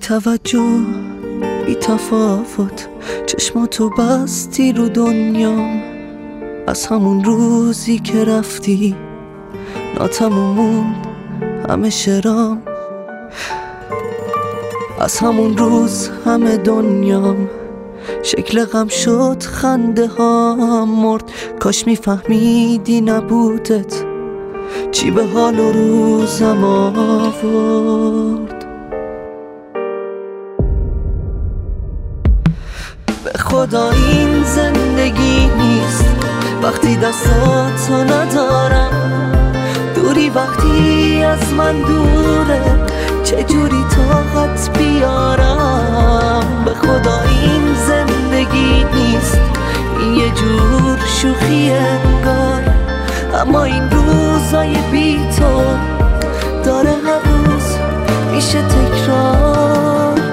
توجه بی تفاوت چشماتو بستی رو دنیام. از همون روزی که رفتی ناتموم موند همه شرام. از همون روز همه دنیام شکل غم شد، خنده ها مرد. کاش میفهمیدی نبودت چی به حال و روزم آورد. به خدا این زندگی نیست وقتی دستاتو ندارم. دوری وقتی از من دوره چجوری طاقت بیارم. به خدا این زندگی نیست، این یه جور شوخی انگار. اما این روزای بی تو داره هر روز میشه تکرار.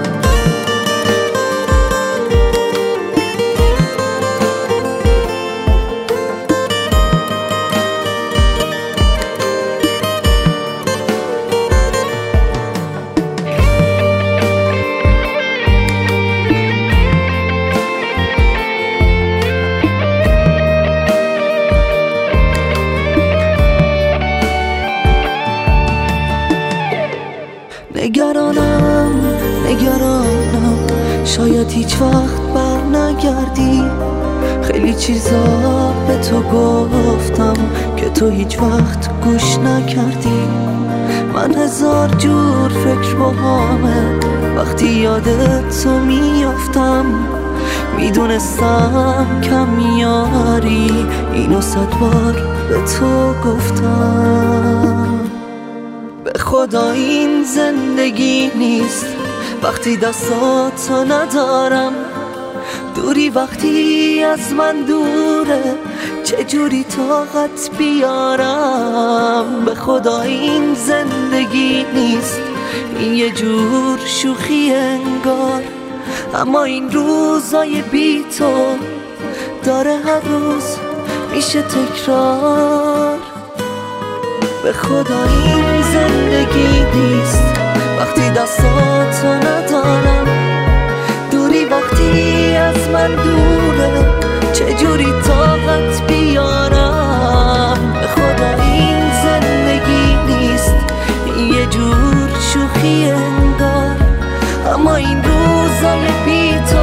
نگرانم شاید هیچ وقت بر نگردی. خیلی چیزا به تو گفتم که تو هیچ وقت گوش نکردی. من هزار جور فکر باهامه وقتی یادت تو میافتم. میدونستم کم میاری، اینو 100 بار به تو گفتم. به خدا این زندگی نیست وقتی دستاتو ندارم. دوری وقتی از من دوره چجوری طاقت بیارم. به خدا این زندگی نیست، این یه جور شوخی انگار. اما این روزای بی تو داره هر روز میشه تکرار. به خدا این زندگی نیست وقتی دستاتو ندارم. دوری وقتی از من دوره چجوری طاقت بیارم. به خدا این زندگی نیست، این یه جور شوخی انگار. اما این روزای بی تو